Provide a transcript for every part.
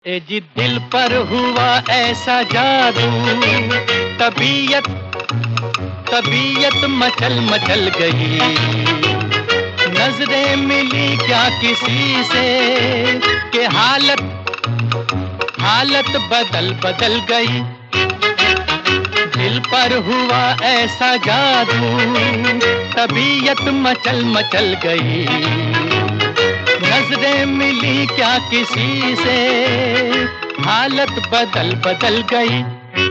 ए जी दिल पर हुआ ऐसा जादू, तबीयत तबीयत मचल मचल गई। नजरें मिली क्या किसी से कि हालत बदल बदल गई। दिल पर हुआ ऐसा जादू, तबीयत मचल मचल गई। नजरें मिली क्या किसी से, हालत बदल बदल गई।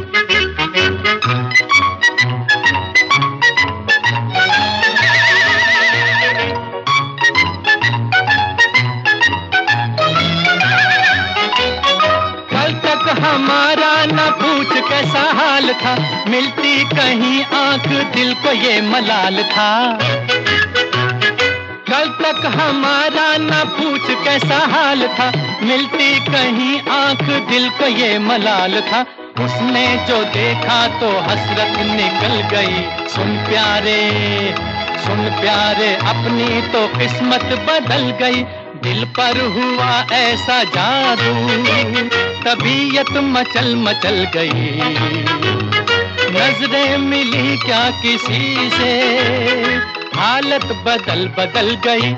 कल तक हमारा न पूछ कैसा हाल था, मिलती कहीं आंख दिल को ये मलाल था। कल तक हमारा न पूछ कैसा हाल था, मिलती कहीं आंख दिल को ये मलाल था। उसने जो देखा तो हसरत निकल गई। सुन प्यारे अपनी तो किस्मत बदल गई। दिल पर हुआ ऐसा जादू, तबीयत मचल मचल गई। नजरें मिली क्या किसी से, हालत बदल बदल गई।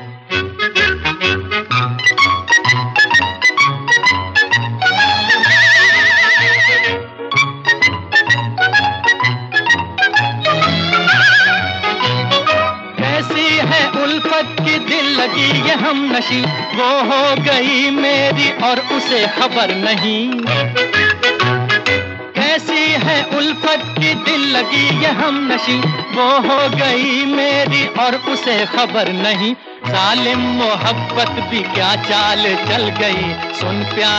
कैसी है उल्फत की दिल लगी ये हमनशी, वो हो गई मेरी और उसे खबर नहीं। कैसी है उल्फत की दिल लगी ये हमनशी, वो हो गई मेरी और उसे खबर नहीं। जालिम मोहब्बत भी क्या चाल चल गई। सुन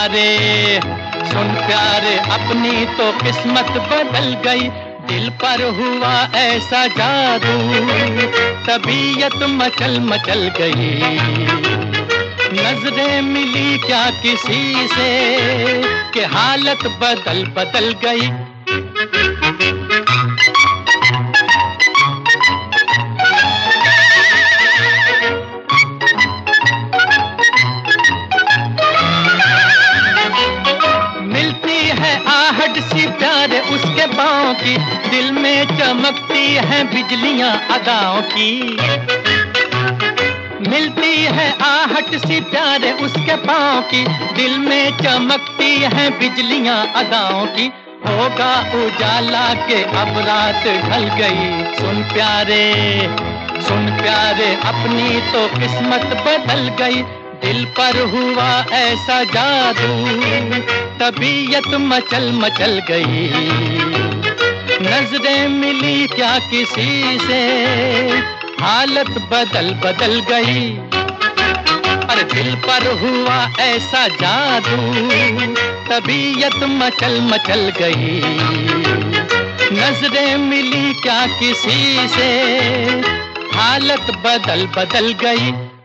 प्यारे अपनी तो किस्मत बदल गई। दिल पर हुआ ऐसा जादू, तबीयत मचल मचल गई। नजरें मिली क्या किसी से कि हालत बदल बदल गई। मिलती है आहट सी प्यारे उसके पाँव की, दिल में चमकती है बिजलियां अदाओं की। मिलती है आहट सी प्यारे उसके पाँव की, दिल में चमकती है बिजलियां अदाओं की। होगा उजाला के अब रात ढल गई। सुन प्यारे अपनी तो किस्मत बदल गई। दिल पर हुआ ऐसा जादू, तबीयत मचल मचल गई। नजरें मिली क्या किसी से, हालत बदल बदल गई। अरे दिल पर हुआ ऐसा जादू, तबीयत मचल मचल गई। नजरें मिली क्या किसी से, हालत बदल बदल गई।